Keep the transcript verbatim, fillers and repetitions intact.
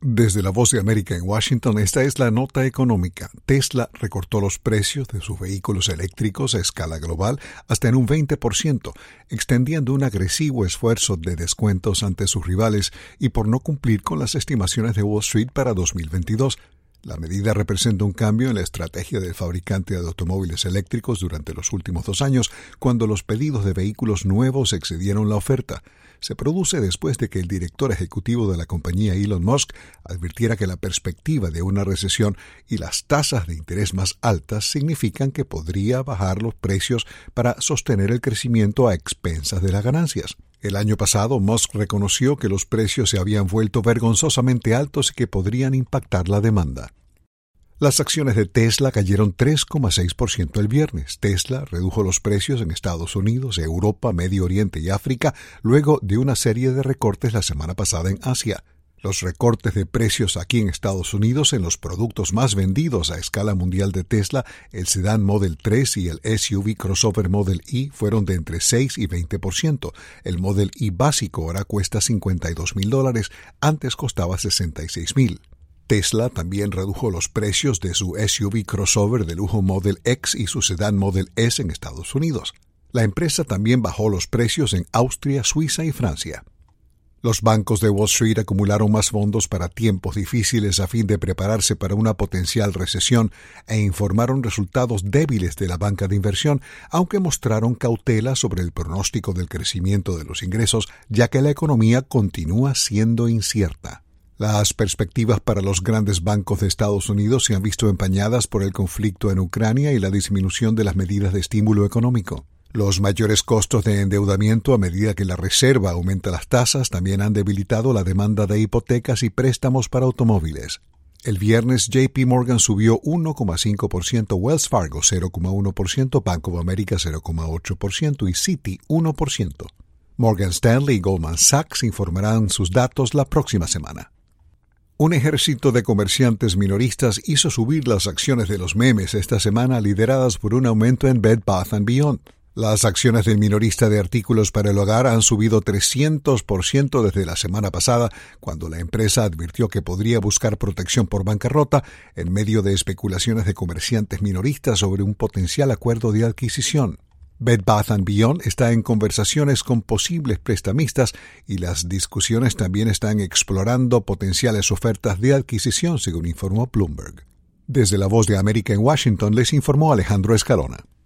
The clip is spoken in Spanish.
Desde la Voz de América en Washington, esta es la nota económica. Tesla recortó los precios de sus vehículos eléctricos a escala global hasta en un veinte por ciento, extendiendo un agresivo esfuerzo de descuentos ante sus rivales y por no cumplir con las estimaciones de Wall Street para dos mil veintidós. La medida representa un cambio en la estrategia del fabricante de automóviles eléctricos durante los últimos dos años, cuando los pedidos de vehículos nuevos excedieron la oferta. Se produce después de que el director ejecutivo de la compañía, Elon Musk, advirtiera que la perspectiva de una recesión y las tasas de interés más altas significan que podría bajar los precios para sostener el crecimiento a expensas de las ganancias. El año pasado, Musk reconoció que los precios se habían vuelto vergonzosamente altos y que podrían impactar la demanda. Las acciones de Tesla cayeron tres coma seis por ciento el viernes. Tesla redujo los precios en Estados Unidos, Europa, Medio Oriente y África luego de una serie de recortes la semana pasada en Asia. Los recortes de precios aquí en Estados Unidos en los productos más vendidos a escala mundial de Tesla, el sedán Model tres y el S U V crossover Model E, fueron de entre seis y veinte por ciento. El Model E básico ahora cuesta cincuenta y dos mil dólares, antes costaba sesenta y seis mil. Tesla también redujo los precios de su S U V crossover de lujo Model X y su sedán Model S en Estados Unidos. La empresa también bajó los precios en Austria, Suiza y Francia. Los bancos de Wall Street acumularon más fondos para tiempos difíciles a fin de prepararse para una potencial recesión e informaron resultados débiles de la banca de inversión, aunque mostraron cautela sobre el pronóstico del crecimiento de los ingresos, ya que la economía continúa siendo incierta. Las perspectivas para los grandes bancos de Estados Unidos se han visto empañadas por el conflicto en Ucrania y la disminución de las medidas de estímulo económico. Los mayores costos de endeudamiento a medida que la Reserva aumenta las tasas también han debilitado la demanda de hipotecas y préstamos para automóviles. El viernes J P Morgan subió uno coma cinco por ciento, Wells Fargo cero coma uno por ciento, Bank of America cero coma ocho por ciento y Citi uno por ciento. Morgan Stanley y Goldman Sachs informarán sus datos la próxima semana. Un ejército de comerciantes minoristas hizo subir las acciones de los memes esta semana, lideradas por un aumento en Bed Bath and Beyond. Las acciones del minorista de artículos para el hogar han subido trescientos por ciento desde la semana pasada, cuando la empresa advirtió que podría buscar protección por bancarrota en medio de especulaciones de comerciantes minoristas sobre un potencial acuerdo de adquisición. Bed Bath and Beyond está en conversaciones con posibles prestamistas y las discusiones también están explorando potenciales ofertas de adquisición, según informó Bloomberg. Desde la Voz de América en Washington les informó Alejandro Escalona.